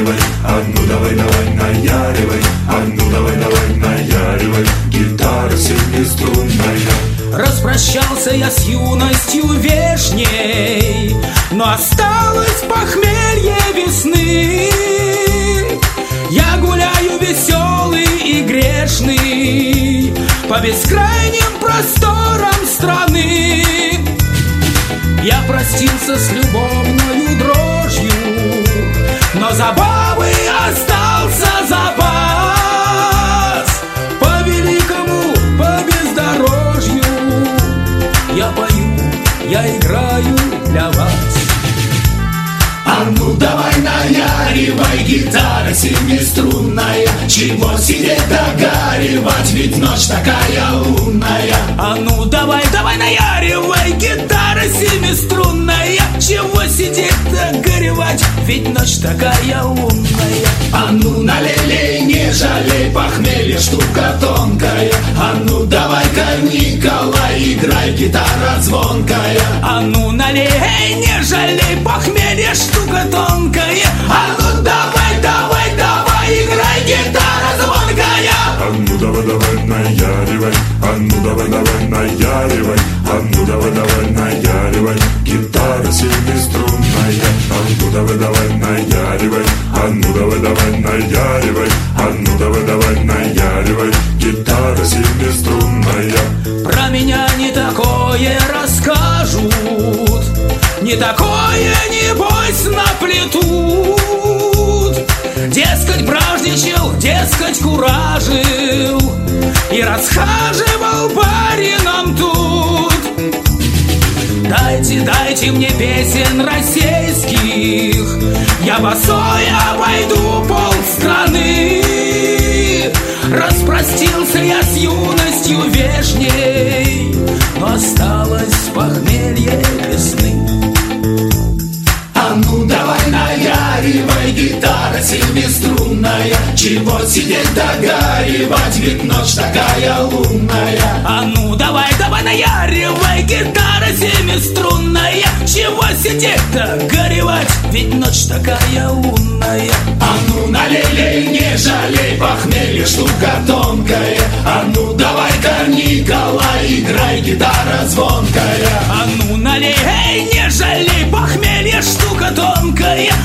наяривай, а ну давай, давай, наяривай, а ну давай, давай, наяривай, гитара семиструнная. Распрощался я с юностью вешней, но осталось похмелье весны. Я гуляю веселый и грешный по бескрайним просторам страны. Я простился с любовною дрожью, но забавы остался запас. По великому, по бездорожью я пою, я играю для вас. А ну давай наяривай, гитара семиструнная, чего сидеть догаривать, ведь ночь такая лунная. А ну давай, давай наяривай, гитара семиструнная, чего сидеть-то горевать, ведь ночь такая лунная. А ну налей, не жалей, похмелье штука тонкая. А ну давай-ка, Николай, играй, гитара звонкая. А ну налей, не жалей, похмелье штука тонкая. А ну давай, давай, давай, играй, гитара звонкая. А ну давай, давай, наяривай, а ну давай, давай, наяривай, а ну давай, давай, наяривай, гитара семиструнная. А ну давай, давай, наяривай, а ну давай, давай, наяривай, а ну давай, давай, наяривай, гитара семиструнная. Про меня не такое расскажут, не такое, небось, наплетут. Дескать, бражничал, дескать, куражил и расхаживал барином тут. Дайте, дайте мне песен российских, я босой обойду полстраны. Распростился я с юностью вешней, но осталось похмелье весны. А ну давай наяривай, гитара семиструнная, чего сидеть догаривать, ведь ночь такая лунная. А ну давай, давай наяривай, гитара семиструнная, чего сидеть-то горевать, ведь ночь такая лунная. А ну налей, не жалей, похмелье штука тонкая. А ну давай-ка, Николай, играй, гитара звонкая. А ну налей, не жалей, похмелье штука тонкая.